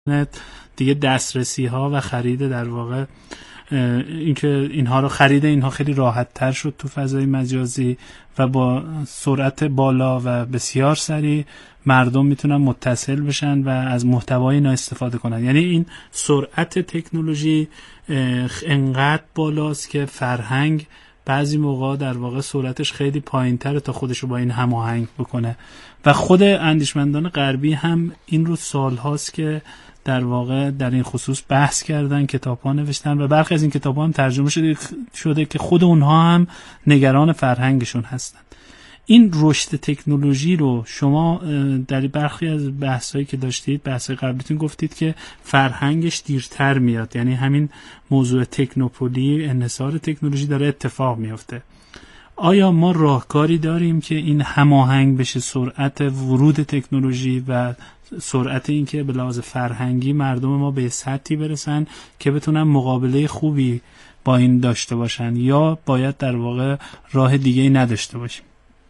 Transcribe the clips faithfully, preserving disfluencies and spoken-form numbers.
دیگه دسترسی ها و خرید در واقع اینکه اینها رو خرید اینها خیلی راحت تر شد تو فضای مجازی و با سرعت بالا و بسیار سریع مردم میتونن متصل بشن و از محتوای اینا استفاده کنن. یعنی این سرعت تکنولوژی انقدر بالاست که فرهنگ بعضی موقع در واقع سرعتش خیلی پایین‌تره تا خودش رو با این هماهنگ بکنه و خود اندیشمندان غربی هم این رو سال‌هاست که در واقع در این خصوص بحث کردن، کتاب‌ها نوشتن و برخی از این کتاب‌ها هم ترجمه شده شده که خود اونها هم نگران فرهنگشون هستن. این رشد تکنولوژی رو شما در برخی از بحثایی که داشتید، بحثای قبلیتون گفتید که فرهنگش دیرتر میاد، یعنی همین موضوع تکنوپولی، انحصار تکنولوژی داره اتفاق میفته. آیا ما راهکاری داریم که این هماهنگ بشه سرعت ورود تکنولوژی و سرعت این که به لحاظ فرهنگی مردم ما به سطحی برسن که بتونن مقابله خوبی با این داشته باشن، یا باید در واقع راه دیگه‌ای نداشته باشیم؟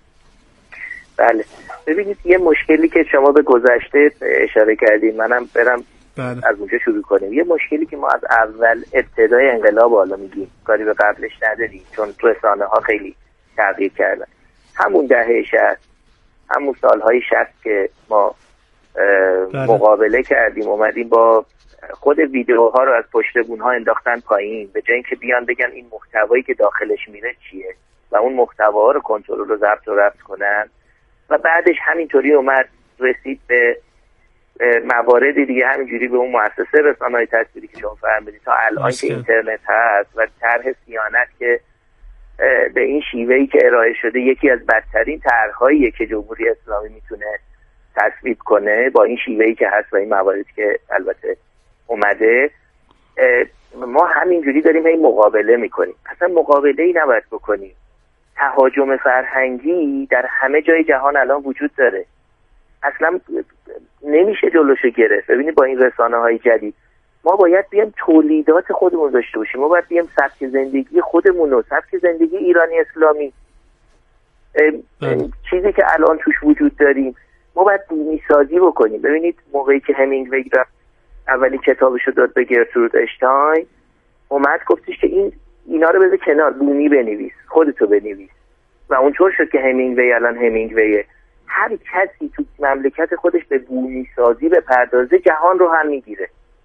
بله، ببینید یه مشکلی که شما به گذشته اشاره کردید، منم برم بله. از اونجا شروع کنیم. یه مشکلی که ما از اول ابتدای انقلاب حالا میگیم، کاری به قبلش نداریم، چون رسانه ها خیلی تغییر کردن. همون دهه شصت، همون سالهای شصت که ما بله. مقابله کردیم، اومدیم با خود ویدیوها رو از پشت بونها انداختن پایین، به جای اینکه بیان بگن این محتوایی که داخلش میره چیه و اون محتوا رو کنترل رو ضبط و ربط کنن. و بعدش همینطوری اومد رسید به موارد دیگه، همینجوری به اون مؤسسه رسانه‌های تصویری که شما فرمودید تا الان که اینترنت هست و طرح صیانت که به این شیوهی که ارائه شده یکی از بدترین طرح‌هاییه که جمهوری اسلامی میتونه تصویب کنه با این شیوهی که هست و این مواردی که البته اومده. ما همینجوری داریم این مقابله میکنیم. اصلا مقابله‌ای نباید بکنیم. تهاجم فرهنگی در همه جای جهان الان وجود داره، اصلا نمیشه جلوشو گرفت. ببینید با این رسانه‌های جدید ما باید بیایم تولیدات خودمون داشته باشیم، ما باید بیایم سبک زندگی خودمون رو، سبک زندگی ایرانی اسلامی، چیزی که الان توش وجود داریم، ما باید بومی سازی بکنیم. ببینید موقعی که همینگوی اولی کتابشو داد به گرترود اشتاین، اومد گفتش که این اینا رو بذار کنار، بومی بنویس، خودتو بنویس، و اونطور شد که همینگوی الان همینگویه. هر کسی تو مملکت خودش به بومی سازی به پردازه جهان رو هم میگیره.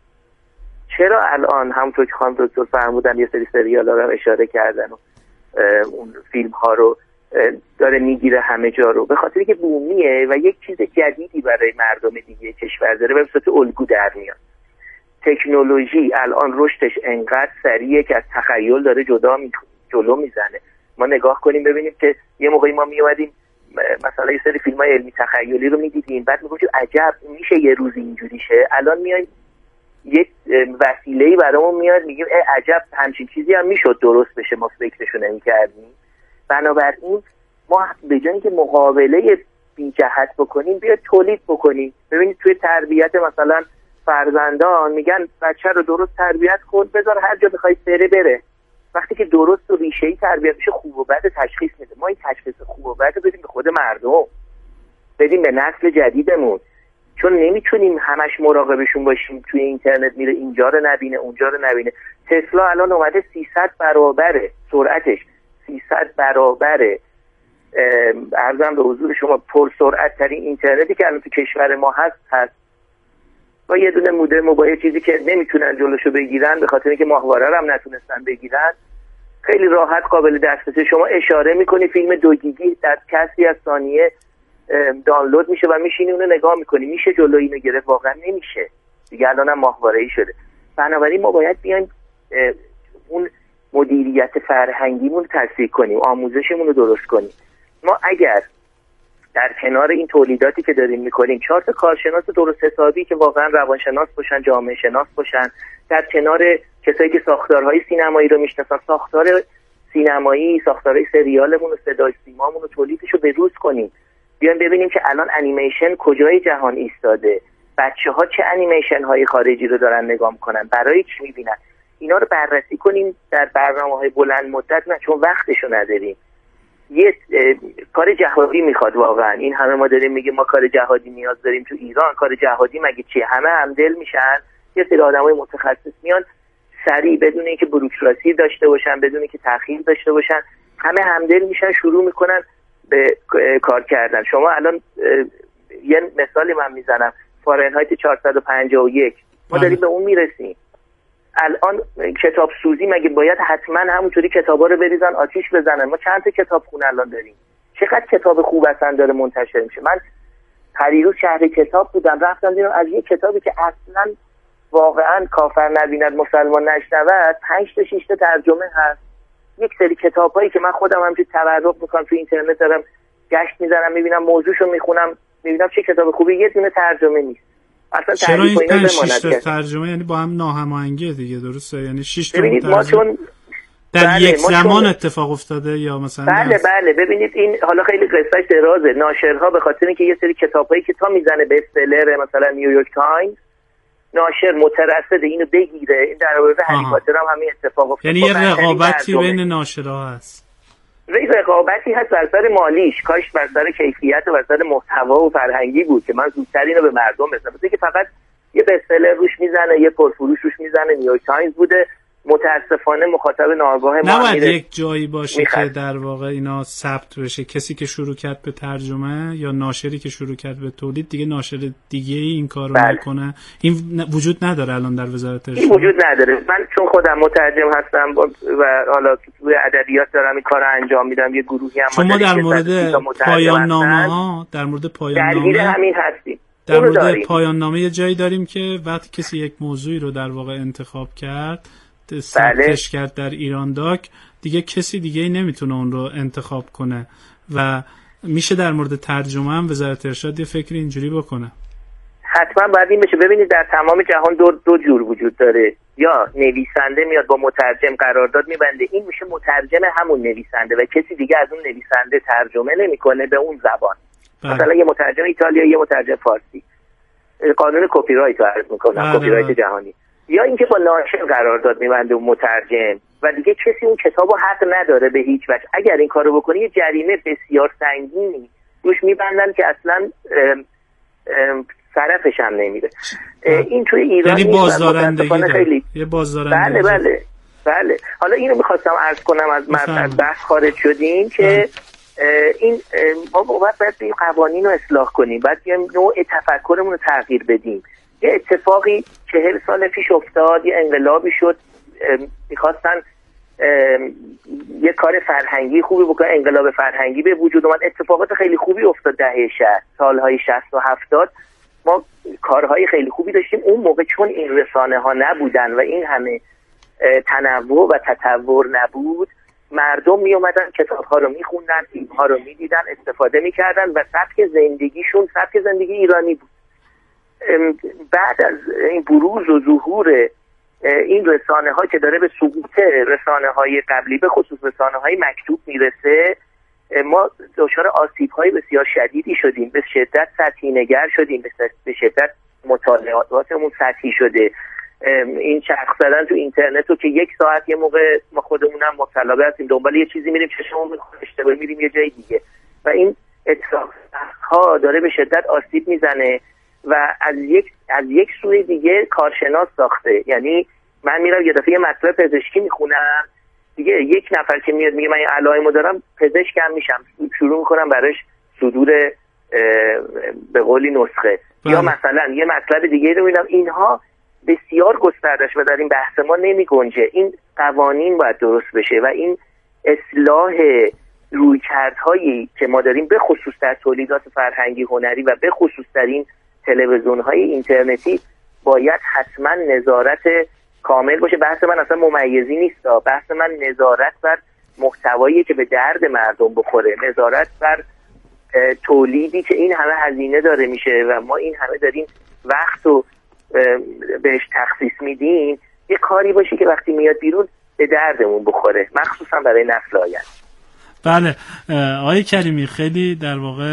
چرا الان همونطور که خانم دکتر فرمودن یه سری سریال ها رو اشاره کردن و اون فیلم ها رو داره میگیره همه جا رو؟ به خاطری که بومیه و یک چیز جدیدی برای مردم دیگه کشور داره و به صورت الگو در میاد. تکنولوژی الان رشدش انقدر سریعه که از تخیل داره جدا می جلو میزنه. ما نگاه کنیم ببینیم که یه موقعی ما می اومدیم مثلا یه سری فیلم‌های علمی تخیلی رو می‌دیدیم، بعد میگفتیم عجب میشه یه روز اینجوری شه. الان میایم یک وسیله‌ای برامون میاد میگیم ای عجب همچین چیزی هم میشد درست بشه، ما فکرشو نمی‌کردیم. بنابراین ما به جای اینکه مقابله بی جهت بکنیم، بیا تولید بکنیم. ببینید توی تربیت مثلا فرزندان میگن بچه رو درست تربیت کن، بذار هر جا بخوای بره بره. وقتی که درست و ریشه‌ای تربیت میشه، خوب و بد تشخیص میده. ما این تشخیص خوب و بد رو بدیم به خود مردم، بدیم به نسل جدیدمون، چون نمیتونیم همش مراقبشون باشیم. توی اینترنت میره اینجا رو نبینه اونجا رو نبینه. تسلا الان اومده سیصد برابره سرعتش، سیصد برابره ارزم به حضور شما پر سرعت ترین اینترنتی که الان تو کشور ما هست هست با یه دونه مودم موبایل، چیزی که نمیتونن جلوشو بگیرن به خاطر اینکه ماهواره رو هم نتونستن بگیرن. خیلی راحت قابل دسترسه. شما اشاره میکنی فیلم دو گیگی در کسی از ثانیه دانلود میشه و میشینی اونو نگاه میکنی. میشه جلوی اینو گرفت؟ واقعا نمیشه دیگه، الان هم ماهواره‌ای شده. بنابراین ما باید بیایم اون مدیریت فرهنگیمون رو تصحیح کنیم، آموزشمون رو درست کنیم. ما اگر در کنار این تولیداتی که داریم میکنیم چهار تا کارشناس درست حسابی که واقعا روانشناس باشن، جامعه شناس باشن، در کنار کسایی که ساختارهای سینمایی رو میشناسن، ساختار سینمایی، ساختارهای سریالمون و صدای سیمامون و تولیدش رو بروز کنیم. بیایم ببینیم که الان انیمیشن کجای جهان ایستاده، بچه‌ها چه انیمیشن های خارجی رو دارن نگاه میکنن، برای چی میبینن. اینا رو بررسی کنیم در برنامه‌های بلند مدت، نه چون وقتشو نداریم. یه کار جهادی میخواد واقعا. این همه ما داریم میگیم ما کار جهادی نیاز داریم تو ایران، کار جهادی مگه چیه؟ همه همدل میشن، یه سری آدمای متخصص میان سریع بدون اینکه بروکراسی داشته باشن، بدون اینکه تأخیر داشته باشن، همه همدل میشن شروع میکنن به کار کردن. شما الان یه مثالی من میزنم، فارنهایت چهارصد و پنجاه و یک ما داریم به اون میرسیم. الان کتاب سوزی مگه باید حتما همونطوری کتابا رو بریزن آتیش بزنن؟ ما چند تا کتابخونه الان داریم، چقدر کتاب خوب اصلا داره منتشر میشه. من پریروز شهر کتاب بودم، رفتم دیدم از یه کتابی که اصلا واقعا کافر نبیند مسلمان نشنود پنج تا شش تا ترجمه هست. یک سری کتابایی که من خودم همینجوری تبرک میکنم تو اینترنت دارم گشت میزنم میبینم موضوعشو میخونم میبینم چه کتاب خوبی، یه دونه ترجمه نیست اصلا. چرا این پنج شش تا ترجمه؟ یعنی با هم ناهماهنگیه دیگه، درسته؟ یعنی شش تا ببینید ما چون در بله یک زمان چون... اتفاق افتاده یا مثلا بله بله ببینید این حالا خیلی قصهش درازه. ناشرها به خاطر اینکه یه سری کتابایی که تا میزنه به استلر مثلا نیویورک تایمز، ناشر مترصد اینو بگیره. این در مورد هری پاتر هم همین اتفاق افتاد. یعنی یه رقابتی بین ناشرها هست، یه رقابتی هست بر سر مالیش، کاش بر سر کیفیت و بر سر محتوا و فرهنگی بود که من زودتر اینو به مردم بزنم. مثلا که فقط یه بستسلر روش میزنه، یه پرفروش روش میزنه، نیویورک تایمز بوده، متاسفانه مخاطب ناآگاه ما نباید یک جایی باشه میخواد. که در واقع اینا ثبت بشه. کسی که شروع کرد به ترجمه یا ناشری که شروع کرد به تولید، دیگه ناشر دیگه ای این کارو بله. میکنه. این وجود نداره الان در وزارت ارشاد، این وجود نداره. من چون خودم مترجم هستم و حالا توی ادبیات دارم این کارو انجام میدم، یه گروهی هم شما در مورد پایان نامه ها در مورد پایان نامه همین هستیم. در مورد پایان نامه یه جایی داریم که وقتی کسی یک موضوعی رو در واقع انتخاب کرد، ثبتش کرد در ایران داک، دیگه کسی دیگه ای نمیتونه اون رو انتخاب کنه و میشه در مورد ترجمه هم وزارت ارشاد یه فکری اینجوری بکنه. حتما باید این بشه. ببینید در تمام جهان دو, دو جور وجود داره، یا نویسنده میاد با مترجم قرارداد میبنده، این میشه مترجم همون نویسنده و کسی دیگه از اون نویسنده ترجمه نمیکنه به اون زبان. بله. مثلا یه مترجم ایتالیایی، یه مترجم فارسی، قانون کپی رایت رو عرض میکنم، کپی رایت جهانی. یا اینکه با ناشر قرارداد میبنده و مترجم و دیگه کسی اون کتابو حق نداره به هیچ وجه. اگر این کارو بکنی یه جریمه بسیار سنگینی روش میبندن که اصلا صرفش هم نمیره. این توی ایران یعنی بازدارندگی خیلی یه بازدارندگی. بله بله بله. حالا اینو میخواستم عرض کنم از از بحث خارج شدیم که این ما باید باید این قوانین رو اصلاح کنیم، باید یه نوع تفکرمون رو تغییر بدیم. یه اتفاقی چهل سال پیش افتاد، یه انقلابی شد، میخواستن یه کار فرهنگی خوبی بکنن، انقلاب فرهنگی به وجود اومد، اتفاقات خیلی خوبی افتاد دهه شصت، سالهای شصت و هفتاد ما کارهای خیلی خوبی داشتیم. اون موقع چون این رسانه ها نبودن و این همه تنوع و تطور نبود، مردم می اومدن کتاب ها رو می خوندن، فیلم ها رو می دیدن، استفاده می کردن و سبک زندگیشون سبک زندگی ایرانی بود. بعد از این بروز و ظهور این رسانه ها که داره به سقوط رسانه های قبلی به خصوص رسانه های مکتوب میرسه، ما دچار آسیب های بسیار شدیدی شدیم، به شدت سطحی نگر شدیم، به شدت مطالعاتمون سطحی شده. این چرخ زدن تو اینترنت رو که یک ساعت یه موقع ما خودمونم مبتلا هستیم، دنبال یه چیزی میریم چشمون میخوره، اشتباه میریم یه جای دیگه و این اتفاقها داره به شدت آسیب میزنه و از یک از یک سوی دیگه کارشناس ساخته. یعنی من میرم یه دفعه یه مطلب پزشکی میخونم، دیگه یک نفر که میاد میگه من این علائمو دارم، پزشکم میشم، شروع میکنم براش صدور به قولی نسخه. بله. یا مثلا یه مطلب دیگه رو میبینم، اینها بسیار گستردش و در این بحث ما نمی گنجه. این قوانین باید درست بشه و این اصلاح رویکردهایی که ما داریم به خصوص در تولیدات فرهنگی هنری و به خصوص در این تلویزیون‌های اینترنتی باید حتما نظارت کامل باشه. بحث من اصلا ممیزی نیست، بحث من نظارت بر محتوایی که به درد مردم بخوره، نظارت بر تولیدی که این همه هزینه داره میشه و ما این همه داریم وقت و بهش تخصیص میدیم، یه کاری باشه که وقتی میاد بیرون به دردمون بخوره، مخصوصا برای نسل آینده. بله آقای کریمی، خیلی در واقع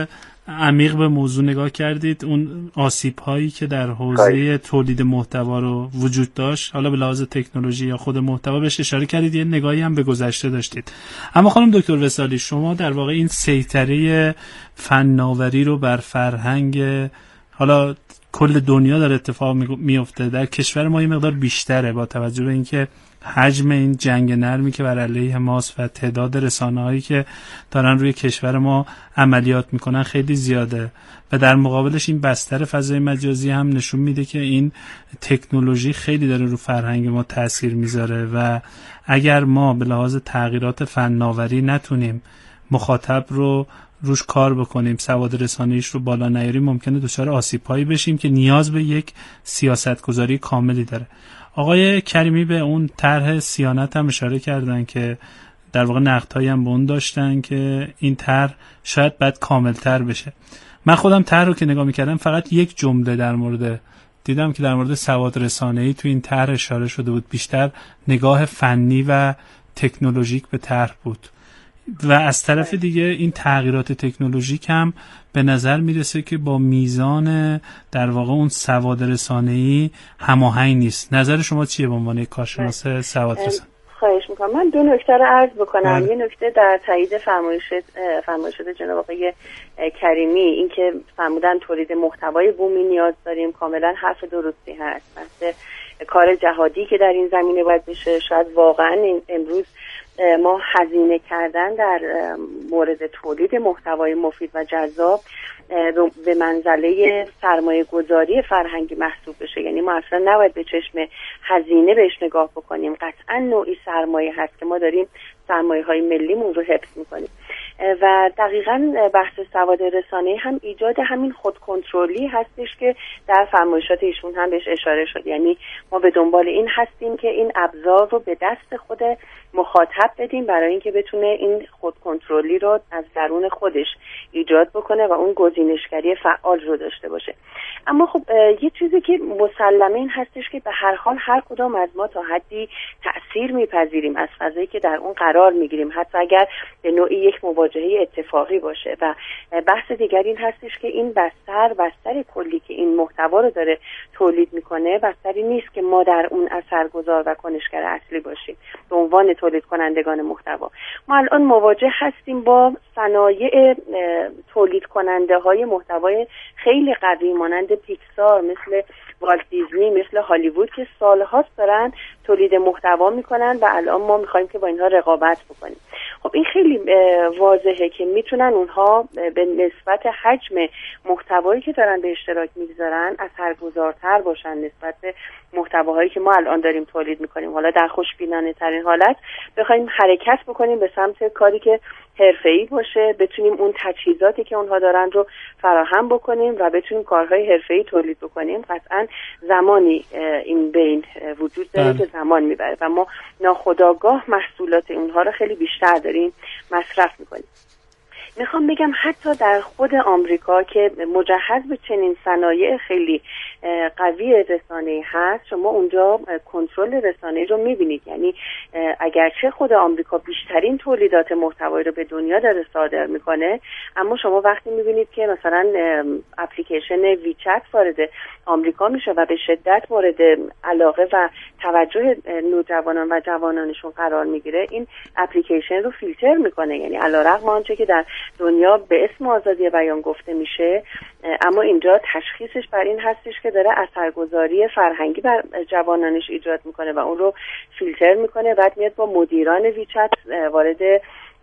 عمیق به موضوع نگاه کردید، اون آسیب هایی که در حوزه تولید محتوا رو وجود داشت، حالا به لحاظ تکنولوژی یا خود محتوا بهش اشاره کردید، یه نگاهی هم به گذشته داشتید. اما خانم دکتر وصالی، شما در واقع این سیطره فناوری رو بر فرهنگ حالا کل دنیا داره اتفاق میفته، در کشور ما یه مقدار بیشتره با توجه به اینکه حجم این جنگ نرمی که بر علیه ماست و تعداد رسانه‌هایی که دارن روی کشور ما عملیات میکنن خیلی زیاده و در مقابلش این بستر فضای مجازی هم نشون میده که این تکنولوژی خیلی داره رو فرهنگ ما تأثیر میذاره و اگر ما به لحاظ تغییرات فناوری نتونیم مخاطب رو روش کار بکنیم، سواد رسانه‌ایش رو بالا نیاریم، ممکنه دچار آسیب‌هایی بشیم که نیاز به یک سیاست‌گذاری کاملی داره. آقای کریمی به اون طرح صیانت هم اشاره کردن که در واقع نقدهایی هم به اون داشتن که این طرح شاید باید کاملتر بشه. من خودم طرح رو که نگاه می‌کردم فقط یک جمله در مورد دیدم که در مورد سواد رسانه‌ای تو این طرح اشاره شده بود، بیشتر نگاه فنی و تکنولوژیک به طرح بود و از طرف دیگه این تغییرات تکنولوژیک هم به نظر میرسه که با میزان در واقع اون سواد رسانه‌ای هماهنگ نیست. نظر شما چیه به عنوان یک کارشناس سواد رسانه‌ای؟ خواهش میکنم. من دو نکته رو عرض بکنم. بله. یه نکته در تایید فرمایشات فرمایشات جناب آقای کریمی، این که فرمودن تولید محتوای بومی نیاز داریم، کاملا حرف درستی هست. مثل کار جهادی که در این زمینه باید بشه، شاید واقعا امروز ما هزینه کردن در مورد تولید محتوای مفید و جذاب به منزله سرمایه گذاری فرهنگی محسوب بشه. یعنی ما اصلا نباید به چشم هزینه بهش نگاه بکنیم، قطعا نوعی سرمایه هست که ما داریم سرمایه های ملیمون رو حفظ میکنیم و دقیقاً بحث سواد رسانه‌ای هم ایجاد همین خودکنترلی هستش که در فرمایشات ایشون هم بهش اشاره شد. یعنی ما به دنبال این هستیم که این ابزار رو به دست خود مخاطب بدیم برای اینکه بتونه این خودکنترلی رو از درون خودش ایجاد بکنه و اون گزینشگری فعال رو داشته باشه. اما خب یه چیزی که مسلمه این هستش که به هر حال هر کدام از ما تا حدی تأثیر میپذیریم از فضایی که در اون قرار میگیریم، حتی اگر به نوعی یک مواجهه اتفاقی باشه. و بحث دیگر این هستش که این بستر بستر کلی که این محتوا رو داره تولید میکنه بستری نیست که ما در اون اثرگذار و کنشگر اصلی باشیم به عنوان تولید کنندگان محتوا. ما الان مواجه هستیم با صنایع تولید کننده های محتوای خیلی قوی مانند پیکسار، مثل والت دیزنی، مثل هالیوود که سالهاست دارن تولید محتوا میکنن و الان ما میخوایم که با اینها رقابت بکنیم. خب این خیلی واضحه که میتونن اونها به نسبت حجم محتوایی که دارن به اشتراک میگذارن اثرگذارتر باشن نسبت به محتواهایی که ما الان داریم تولید میکنیم. حالا در خوشبینانه ترین حالت بخوایم حرکت بکنیم به سمت کاری که حرفه‌ای باشه، بتونیم اون تجهیزاتی که اونها دارن رو فراهم بکنیم و بتونیم کارهای حرفه‌ای تولید بکنیم. قطعاً زمانی این بین وجود داره که زمان میبره و ما ناخودآگاه محصولات اونها رو خیلی بیشتر داریم مصرف میکنیم. میخوام بگم حتی در خود آمریکا که مجهز به چنین صنایع خیلی قوی رسانه‌ای هست، شما اونجا کنترل رسانه‌ای رو میبینید. یعنی اگرچه خود آمریکا بیشترین تولیدات محتوایی رو به دنیا داره صادر میکنه، اما شما وقتی میبینید که مثلا اپلیکیشن ویچت وارد آمریکا میشه و به شدت مورد علاقه و توجه نوجوانان و جوانانشون قرار میگیره، این اپلیکیشن رو فیلتر میکنه. یعنی علیرغم آنچه که در دنیا به اسم آزادی بیان گفته میشه، اما اینجا تشخیصش بر این هستش که داره اثرگذاری فرهنگی بر جوانانش ایجاد میکنه و اون رو فیلتر میکنه. بعد میاد با مدیران ویچت وارد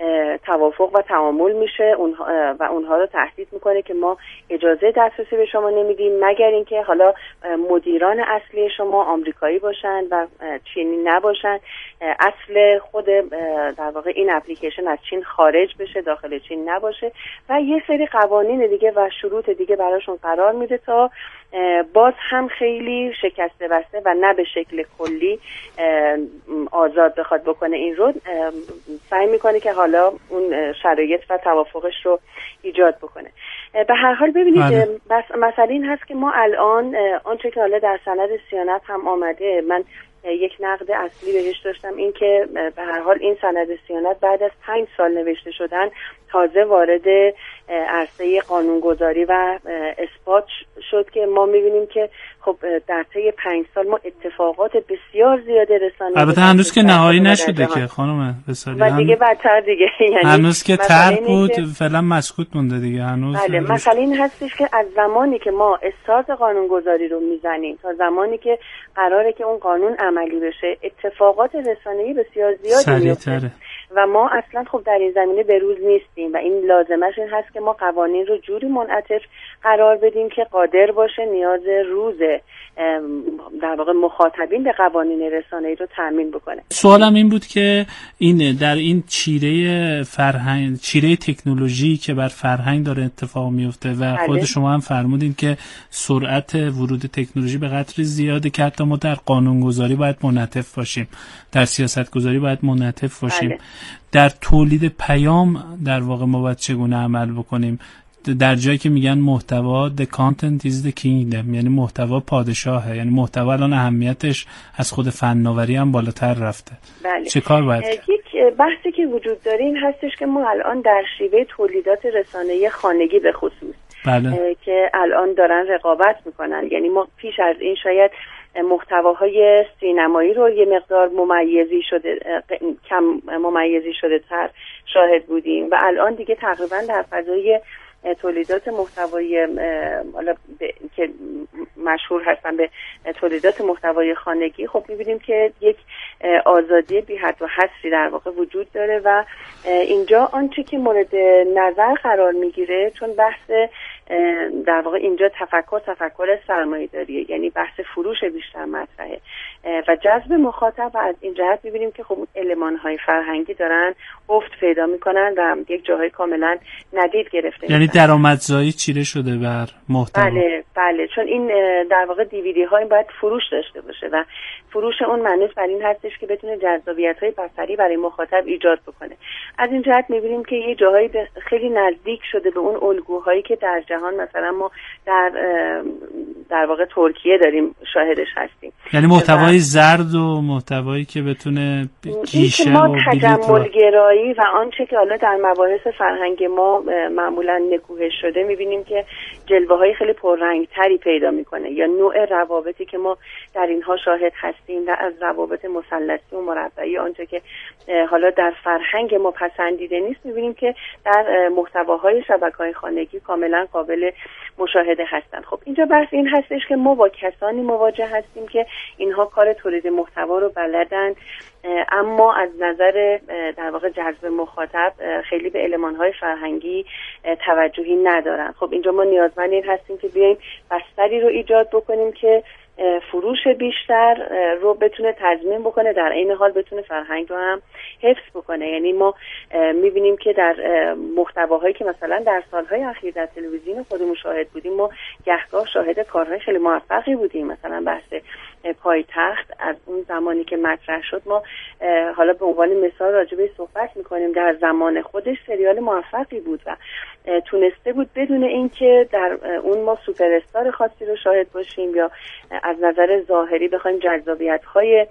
توافق و تعامل میشه اونها و اونها رو تهدید میکنه که ما اجازه دسترسی به شما نمیدیم مگر اینکه حالا مدیران اصلی شما آمریکایی باشن و چینی نباشن، اصل خود در واقع این اپلیکیشن از چین خارج بشه، داخل چین نباشه و یه سری قوانین دیگه و شروط دیگه براشون قرار میده تا باز هم خیلی شکسته بسته و نه به شکل کلی آزاد بخواد بکنه این رو، سعی میکنه که حالا اون شرایط و توافقش رو ایجاد بکنه. به هر حال ببینید بس مسئله این هست که ما الان آنچه که حالا در سند صیانت هم آمده، من یک نقد اصلی بهش داشتم، این که به هر حال این سند صیانت بعد از پنج سال نوشته شدن تازه وارد عرصه قانونگذاری و اثبات شد که ما می‌بینیم که خب در طی پنج سال ما اتفاقات بسیار زیاده رسانه‌ای البته هنوز که نهایی نشده که خانم وصالی، و دیگه بدتر دیگه، یعنی هنوز که طرح بود فعلا مسکوت مونده دیگه هنوز. بله، مثلا این هستش که از زمانی که ما استارت قانونگذاری رو میزنیم تا زمانی که قراره که اون قانون عملی بشه اتفاقات رسانه‌ای بسیار زیادی میفته و ما اصلا خب در این زمینه به روز نیستیم و این لازمش این هست که ما قوانین رو جوری منعطف قرار بدیم که قادر باشه نیاز روز در واقع مخاطبین به قوانین رسانه‌ای رو تامین بکنه. سوالم این بود که این در این چیره فرهنگ، چیره تکنولوژی که بر فرهنگ داره اتفاق میفته و بله. خود شما هم فرمودین که سرعت ورود تکنولوژی به قدری زیاده که حتی ما در قانونگذاری باید منعطف باشیم، در سیاستگذاری باید منعطف باشیم. بله. در تولید پیام در واقع ما باید چگونه عمل بکنیم؟ در جایی که میگن محتوا the content is the kingdom، یعنی محتوا پادشاهه، یعنی محتوا الان اهمیتش از خود فناوری هم بالاتر رفته. بله. چه کار باید کرد؟ یک بحثی که وجود داره این هستش که ما الان در شیوه تولیدات رسانه‌ای خانگی به خصوص بله. که الان دارن رقابت میکنن، یعنی ما پیش از این شاید محتواهای سینمایی رو یه مقدار ممیزی شده کم ممیزی شده تر شاهد بودیم و الان دیگه تقریبا در فضای تولیدات محتوای حالا که مشهور هستن به تولیدات محتوای خانگی خب می‌بینیم که یک آزادی بی حد و حصری در واقع وجود داره و اینجا آنچه که مورد نظر قرار میگیره، چون بحث در واقع اینجا تفکر تفکر سرمایه‌داریه، یعنی بحث فروش بیشتر مطرحه و جذب مخاطب و از این جهت می‌بینیم که خب المان‌های فرهنگی دارن افت پیدا می‌کنن و یک جاهای کاملا ندید گرفته. یعنی درآمدزایی چیره شده بر محتوا. بله بله، چون این در واقع دیویدی ها این باید فروش داشته باشه و فروش اون معنیش بر این هستش که بتونه جذابیت‌های بصری برای مخاطب ایجاد بکنه. از این جهت می‌بینیم که یه جاهایی خیلی نزدیک شده به اون الگوهایی که در جهان مثلا ما در در واقع ترکیه داریم شاهدش هستیم، یعنی محتوای زرد و محتوایی که بتونه گیشه ما و تجمل‌گرایی و آنچه که حالا در مباحث فرهنگ ما معمولا نکوهش شده می‌بینیم که جلوه‌های خیلی پررنگ‌تری پیدا می‌کنه یا نوع روابطی که ما در اینها شاهد هستیم و از روابط مثلثی و مربعی آنچه که حالا در فرهنگ ما پسندیده نیست می‌بینیم که در محتواهای شبکه‌های خانگی کاملا قابل مشاهده هستند. خب اینجا بحث این هستش که ما با کسانی مواجه هستیم که اینها کار تولید محتوا رو بلدن اما از نظر در واقع جذب مخاطب خیلی به المان‌های فرهنگی توجهی ندارن. خب اینجا ما نیازمند این هستیم که بیایم بستری رو ایجاد بکنیم که فروش بیشتر رو بتونه تضمین بکنه، در این حال بتونه فرهنگ رو هم حفظ بکنه. یعنی ما میبینیم که در محتواهایی که مثلا در سالهای اخیر در تلویزیون خودمون شاهد بودیم، ما گهگاه شاهد کارهای خیلی موفقی بودیم. مثلا بحث پایتخت از اون زمانی که مطرح شد، ما حالا به عنوان مثال راجع به صحبت میکنیم، در زمان خودش سریال موفقی بود و تونسته بود بدون اینکه در اون ما سوپر استار خاصی رو شاهد باشیم یا از نظر ظاهری بخوایم جذابیت‌های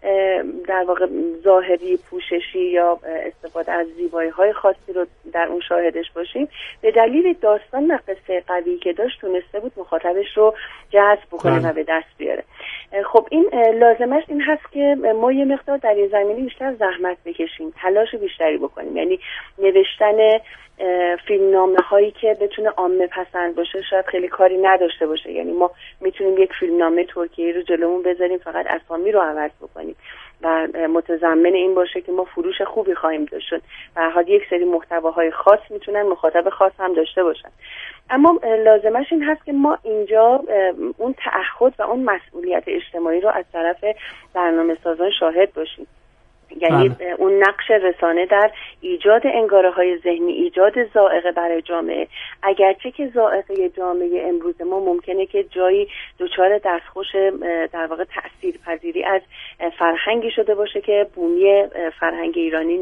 در واقع ظاهری پوششی یا استفاده از زیبایی‌های خاصی رو در اون شاهدش باشیم، به دلیل داستان و قصه قوی که داشت تونسته بود مخاطبش رو جذب بکنه و به دست بیاره. خب این لازمش این هست که ما یه مقدار در این زمینه بیشتر زحمت بکشیم، تلاش بیشتری بکنیم، یعنی نوشتن فیلمنامه هایی که بتونه عامه پسند باشه شاید خیلی کاری نداشته باشه. یعنی ما میتونیم یک فیلمنامه ترکیه‌ای رو جلومون بذاریم، فقط اسامی رو عوض بکنیم و متضمن این باشه که ما فروش خوبی خواهیم داشت. به هر حال یک سری محتواهای خاص میتونن مخاطب خاص هم داشته باشن، اما لازمش این هست که ما اینجا اون تعهد و اون مسئولیت اجتماعی رو از طرف برنامه‌سازان شاهد باشیم. یعنی بله. اون نقش رسانه در ایجاد انگاره‌های ذهنی، ایجاد ذائقه برای جامعه، اگرچه که ذائقه جامعه امروز ما ممکنه که جایی دچار دستخوش در واقع تأثیرپذیری از فرهنگی شده باشه که بومی فرهنگ ایرانی نیست،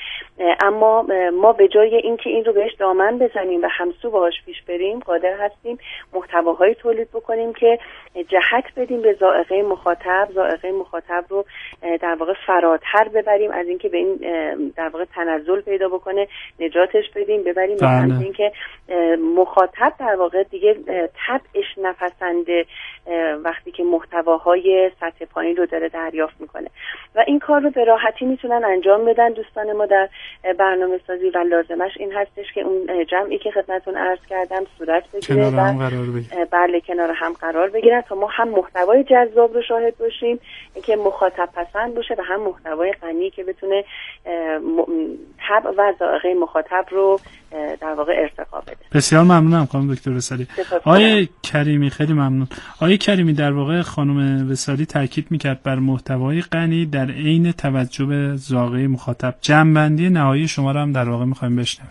اما ما به جای اینکه این رو بهش دامن بزنیم و همسو باهاش پیش بریم، قادر هستیم محتواهایی تولید بکنیم که جهت بدیم به ذائقه مخاطب، ذائقه مخاطب رو در واقع فراتر ببریم از اینکه به این در واقع تنزل پیدا بکنه، نجاتش بدیم، ببریم به سمت اینکه مخاطب در واقع دیگه طبعش نپسنده وقتی که محتواهای سطح پایین رو داره دریافت میکنه و این کار رو به راحتی میتونن انجام بدن دوستان ما در برنامه سازی و لازمش این هستش که اون جمعی که خدمتتون عرض کردم صورت بگیره کنار هم قرار بگیره. بله کنار هم قرار بگیرن تا ما هم محتوای جذاب رو شاهد باشیم که مخاطب پسند باشه و هم محتوای غنی که بتونه طبع و ذائقه مخاطب رو در واقع ارتقا بده. بسیار ممنونم خانم دکتر وصالی. آقای کریمی خیلی ممنون. آقای کریمی در واقع خانم وصالی تاکید میکرد بر محتوای غنی در عین توجه به ذائقه مخاطب. جمع‌بندی نهایی شما رو هم در واقع می‌خوایم بشنویم.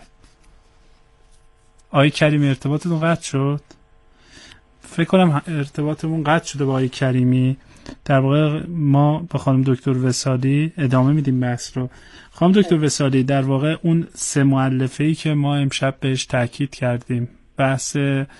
آقای کریمی ارتباطتون قطع شد؟ فکر کنم ارتباطمون قطع شده با آقای کریمی. در واقع ما با خانم دکتر وصالی ادامه میدیم بحث رو. خانم دکتر وصالی در واقع اون سه مؤلفه‌ای که ما امشب بهش تاکید کردیم، بحث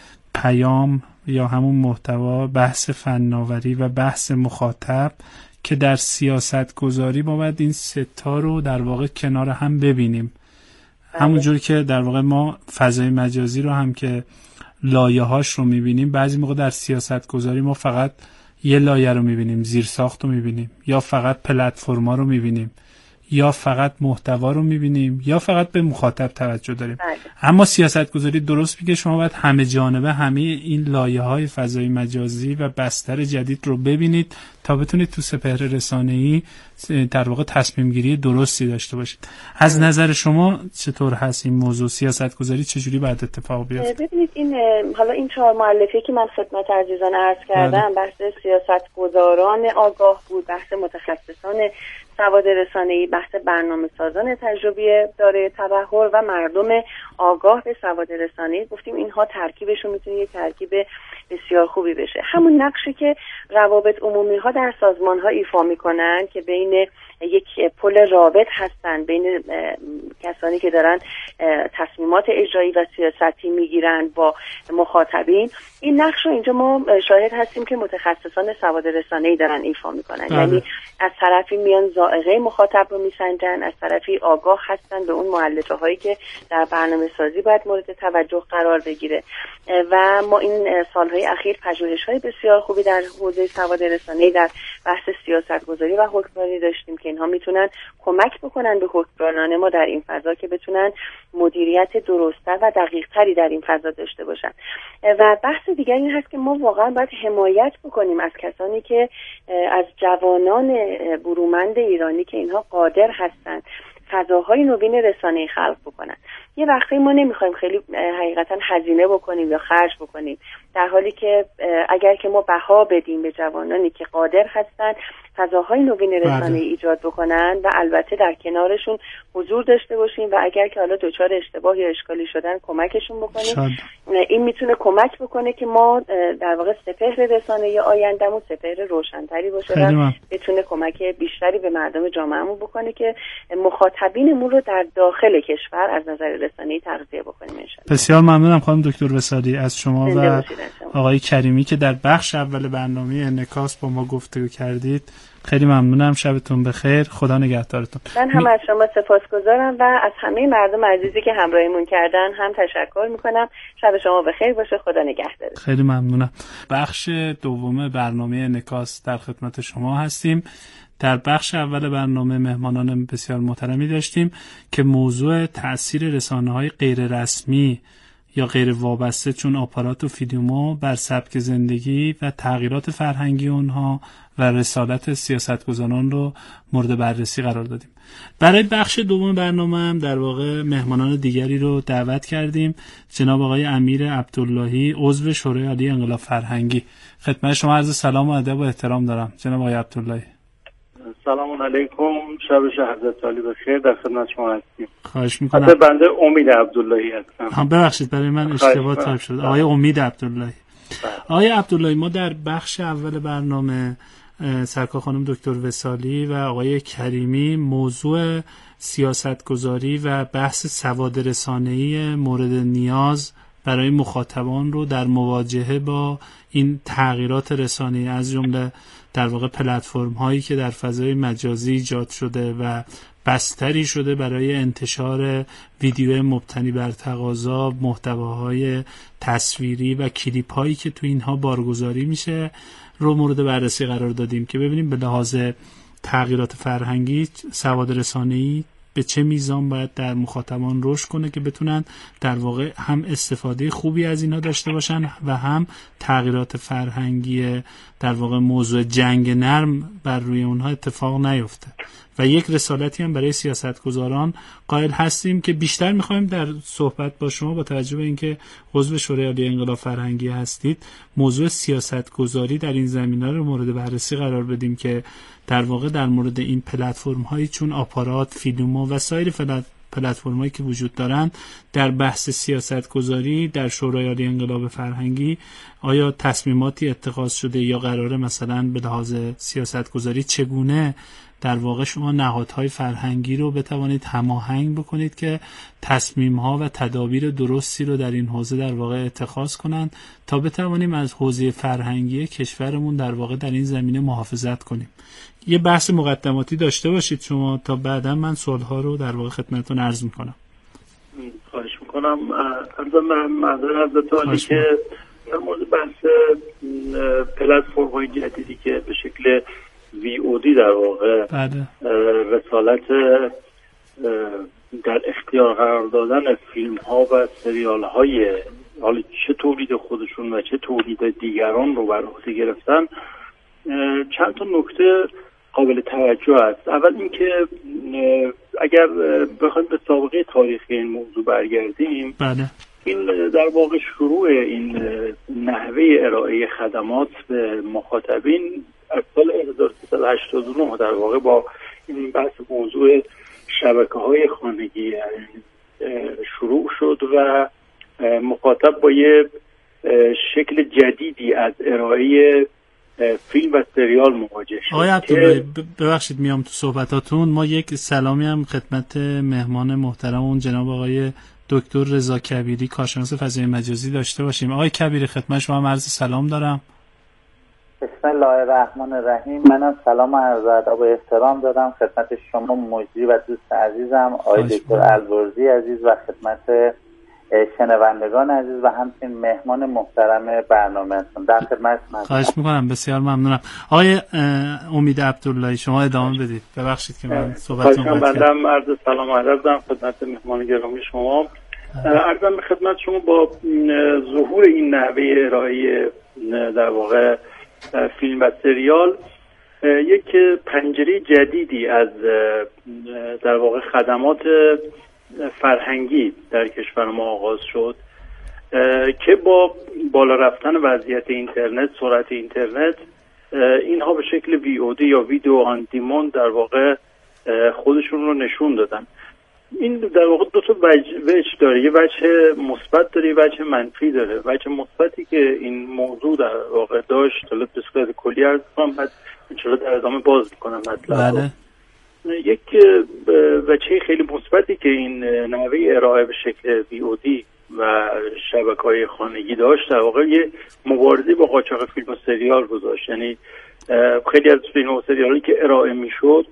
پیام یا همون محتوا، بحث فناوری و بحث مخاطب، که در سیاست گذاری ما باید این سه تا رو در واقع کنار هم ببینیم. همونجوری که در واقع ما فضای مجازی رو هم که لایه‌هاش رو می‌بینیم، بعضی موقع در سیاست گذاری ما فقط یه لایه رو می‌بینیم، زیرساخت رو می‌بینیم، یا فقط پلتفرما رو می‌بینیم، یا فقط محتوا رو می‌بینیم، یا فقط به مخاطب توجه داریم. بله. اما سیاست گذاری درست میگه شما باید همه جانبه همه این لایه‌های فضای مجازی و بستر جدید رو ببینید تا بتونید تو سپهر رسانه‌ای در واقع تصمیم گیری درستی داشته باشید. از نظر شما چطور هست این موضوع سیاست گذاری چجوری باید اتفاق بیفته؟ ببینید این حالا این چهار مؤلفه‌ای که من خدمت عزیزان عرض کردم، بحث سیاست گذاران آگاه بود، بحث متخصصان سواد رسانه‌ای، بحث برنامه سازان تجربی داره تبحر و مردم آگاه به سواد رسانه‌ای. گفتیم اینها ترکیبشون میتونه یه ترکیب بسیار خوبی بشه. همون نقشی که روابط عمومی ها در سازمان ها ایفا میکنن که بین یک پل رابط هستن بین کسانی که دارن تصمیمات اجرایی و سیاستی میگیرن با مخاطبین، این نقش رو اینجا ما شاهد هستیم که متخصصان سواد رسانه‌ای دارن ایفا میکنن. یعنی از طرفی میان ذائقه مخاطب رو میسنجن، از طرفی آگاه هستن به اون مؤلفه هایی که در برنامه سازی باید مورد توجه قرار بگیره و ما این سالهای اخیر پژوهش‌های بسیار خوبی در حوزه سواد رسانه‌ای در بحث سیاست‌گذاری و حکمرانی داشتیم که اینها میتونن کمک بکنن به حکمرانان ما در این فضا که بتونن مدیریت درست‌تر و دقیق‌تری در این فضا داشته باشن. و بحث دیگه این هست که ما واقعا باید حمایت بکنیم از کسانی که از جوانان برومند ایرانی که اینها قادر هستن فضاهای نوین رسانه‌ای خلق بکنن. یه وقتی ما نمیخوایم خیلی حقیقتا هزینه بکنیم یا خرج بکنیم، در حالی که اگر که ما بها بدیم به جوانانی که قادر هستن فضاهای نوین رسانه‌ای ایجاد بکنن و البته در کنارشون حضور داشته باشیم و اگر که حالا دچار اشتباه یا اشکالی شدن کمکشون بکنیم، شاد. این میتونه کمک بکنه که ما در واقع سپهر رسانه‌ای آیندهمون سپهر روشن‌تری باشه و بتونه کمک بیشتری به مردم جامعهمون بکنه که مخاطبینمون رو در داخل کشور از نظر رسانه‌ای تغذیه بکنیم انشاءالله. بسیار ممنونم خانم دکتر وصالی از شما و آقای کریمی که در بخش اول برنامه انعکاس با ما گفتگو کردید. خیلی ممنونم. شبتون بخیر. خدا نگهدارتون. من هم از شما سپاسگزارم و از همه مردم عزیزی که همراهیمون کردن هم تشکر میکنم. شب شما بخیر باشه. خدا نگهدار. خیلی ممنونم. بخش دوم برنامه انعکاس در خدمت شما هستیم. در بخش اول برنامه مهمانان بسیار محترمی داشتیم که موضوع تأثیر رسانه‌های غیر رسمی یا غیر وابسته چون آپارات و فیلمو بر سبک زندگی و تغییرات فرهنگی اونها و رسالت سیاستگزاران رو مورد بررسی قرار دادیم. برای بخش دوم برنامه هم در واقع مهمانان دیگری رو دعوت کردیم. جناب آقای امیر عبداللهی عضو شورای عالی انقلاب فرهنگی. خدمت شما عرض سلام و ادب و احترام دارم. جناب آقای عبداللهی سلام علیکم. شب حضرت علی بخیر. در خدمت شما هستیم. خواهش میکنم. البته بنده امید عبداللهی هستم. ها ببخشید برای من اشتباه تایپ شد. آقای امید عبداللهی. آقای عبداللهی ما در بخش اول برنامه سرکار خانم دکتر وصالی و آقای کریمی موضوع سیاستگذاری و بحث سواد رسانه‌ای مورد نیاز برای مخاطبان رو در مواجهه با این تغییرات رسانه‌ای از جمله در واقع پلتفرم هایی که در فضای مجازی ایجاد شده و بستری شده برای انتشار ویدیو مبتنی بر تقاضا، محتواهای تصویری و کلیپ هایی که تو اینها بارگذاری میشه رو مورد بررسی قرار دادیم که ببینیم به لحاظ تغییرات فرهنگی سواد رسانه‌ای به چه میزان باید در مخاطبان رشد کنه که بتونن در واقع هم استفاده خوبی از اینها داشته باشن و هم تغییرات فرهنگی در واقع موضوع جنگ نرم بر روی اونها اتفاق نیفته. و یک رسالتی هم برای سیاستگزاران قائل هستیم که بیشتر میخوایم در صحبت با شما با توجه به اینکه عضو شورای عالی انقلاب فرهنگی هستید موضوع سیاستگزاری در این زمینه رو مورد بررسی قرار بدیم که در واقع در مورد این پلتفرم هایی چون آپارات، فیلمو و سایر پلتفرم هایی که وجود دارند در بحث سیاستگزاری در شورای عالی انقلاب فرهنگی آیا تصمیماتی اتخاذ شده یا قراره مثلا به لحاظ سیاستگزاری چگونه در واقع شما نهادهای فرهنگی رو بتوانید هماهنگ بکنید که تصمیم‌ها و تدابیر درستی رو در این حوزه در واقع اتخاذ کنند تا بتوانیم از حوزه فرهنگی کشورمون در واقع در این زمینه محافظت کنیم. یه بحث مقدماتی داشته باشید شما تا بعدا من سوال‌ها رو در واقع خدمتتون عرض می‌کنم. خواهش می‌کنم. عرضم معذرت از حالی که در مورد بحث پلتفرم‌های جدیدی که به شکل وی او دی در واقع بله. رسالت در اختیار قرار دادن فیلم ها و سریال های حالا چه تولید خودشون و چه تولید دیگران رو بر عهده گرفتن چند تا نکته قابل توجه است. اول اینکه اگر بخوایم به سابقه تاریخی این موضوع برگردیم بله. این در واقع شروع این نحوه ارائه خدمات به مخاطبین از سال هزار و سیصد و هشتاد و نه در واقع با این بحث موضوع شبکه‌های خانگی شروع شد و مخاطب با یه شکل جدیدی از ارائه فیلم و سریال مواجه شد. آقای عبداللهی ببخشید میام تو صحبتاتون، ما یک سلامی هم خدمت مهمان محترمون جناب آقای دکتر رضا کبیری کارشناس فضای مجازی داشته باشیم. آقای کبیری خدمت شما هم عرض سلام دارم. بسم الله الرحمن الرحیم. منم سلام و عرض ادب و احترام دارم خدمت شما مجری و دوست عزیزم آقای دکتر البرزی عزیز و خدمت شنوندگان عزیز و همچنین مهمان محترم برنامه‌تون. در خدمتتون هستم. خواهش می‌کنم، بسیار ممنونم. آقای امید عبداللهی شما ادامه بدید. ببخشید که من صحبتتون رو قطع کردم. عرض سلام و ادب دارم خدمت مهمان گرامی شما. عرضم به خدمت شما با ظهور این نحوه ارائه در واقع فیلم و سریال یک پنجره جدیدی از در واقع خدمات فرهنگی در کشور ما آغاز شد که با بالا رفتن وضعیت اینترنت، سرعت اینترنت، اینها به شکل وی او دی یا ویدیو آن دیماند در واقع خودشون رو نشون دادن. این در واقع دو تا وجه داره، یه وجه مثبت داره، یه وجه منفی داره. وجه مثبتی که این موضوع در واقع داشت حالا به صورت کلی عرض کنم بعد ان شاء الله در ادامه باز می‌کنم مطلب. بله. یک وجه خیلی مثبتی که این نحوه ارائه به شکل وی او دی و شبکه‌های خانگی داشت در واقع یه مبارزه با قاچاق فیلم و سریال گذاشت. یعنی خیلی از فیلم و سریالی که ارائه میشد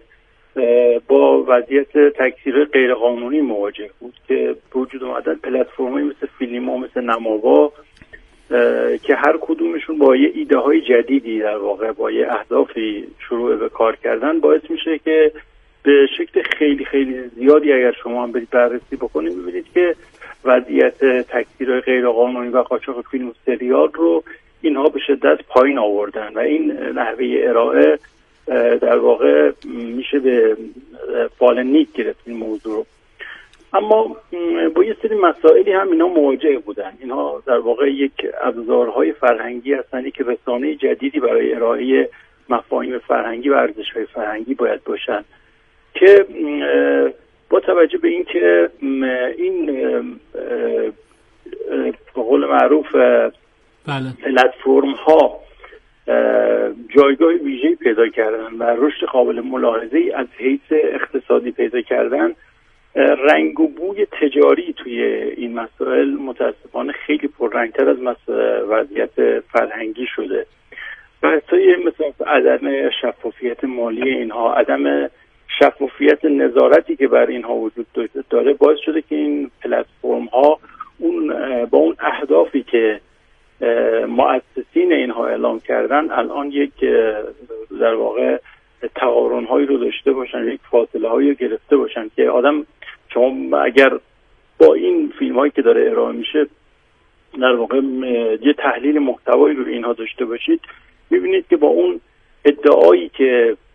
با وضعیت تکثیر غیرقانونی مواجه بود که وجود اومدن پلتفرم‌های مثل فیلمو، مثل نماوا که هر کدومشون با یه ایده های جدیدی در واقع با یه اهدافی شروع به کار کردن باعث میشه که به شکل خیلی خیلی زیادی اگر شما هم برید بررسی بکنید ببینید که وضعیت تکثیر غیرقانونی و قاچاق فیلم و سریال رو اینها به شدت پایین آوردن و این نحوه ارائه در واقع میشه به فال نیک گرفت این موضوع رو. اما با یه سری مسائلی هم اینا مواجه بودن. اینها در واقع یک ابزارهای فرهنگی هستند که رسانه جدیدی برای ارائه مفاهیم فرهنگی و ارزش‌های فرهنگی باید باشن که با توجه به این که این به قول معروف بله. پلتفرم ها جایگاه ویژه‌ای پیدا کردن و رشد قابل ملاحظه‌ای از حیث اقتصادی پیدا کردن، رنگ و بوی تجاری توی این مسائل متاسفانه خیلی پررنگتر از وضعیت فرهنگی شده. بحث‌های مثل عدم شفافیت مالی اینها، عدم شفافیت نظارتی که بر اینها وجود داره باعث شده که این پلتفرم‌ها اون با اون اهدافی که مؤسسین اینها اعلام کردن الان یک در واقع تقارن‌هایی رو داشته باشن، یک فاصله‌هایی رو گرفته باشن که آدم شما اگر با این فیلم‌هایی که داره ارائه میشه در واقع یه تحلیل محتوایی رو اینها داشته باشید، می‌بینید که با اون ادعایی که